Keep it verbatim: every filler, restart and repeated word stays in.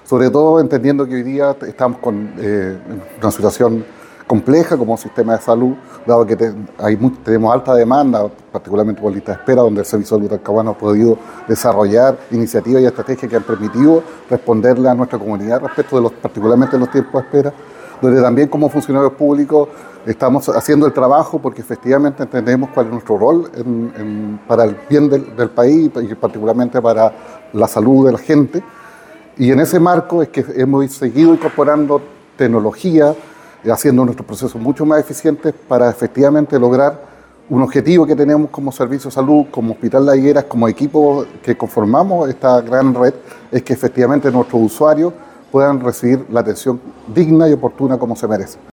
sobre todo entendiendo que hoy día estamos con eh, una situación compleja como sistema de salud, dado que te, hay muy, tenemos alta demanda, particularmente por lista de espera, donde el Servicio de Salud de Talcahuano ha podido desarrollar iniciativas y estrategias que han permitido responderle a nuestra comunidad respecto de los, particularmente de los tiempos de espera, donde también como funcionarios públicos estamos haciendo el trabajo porque efectivamente entendemos cuál es nuestro rol en, en, para el bien del, del país y particularmente para la salud de la gente. Y en ese marco es que hemos seguido incorporando tecnología, haciendo nuestros procesos mucho más eficientes para efectivamente lograr un objetivo que tenemos como Servicio de Salud, como Hospital Las Higueras, como equipo que conformamos esta gran red, es que efectivamente nuestros usuarios puedan recibir la atención digna y oportuna como se merece.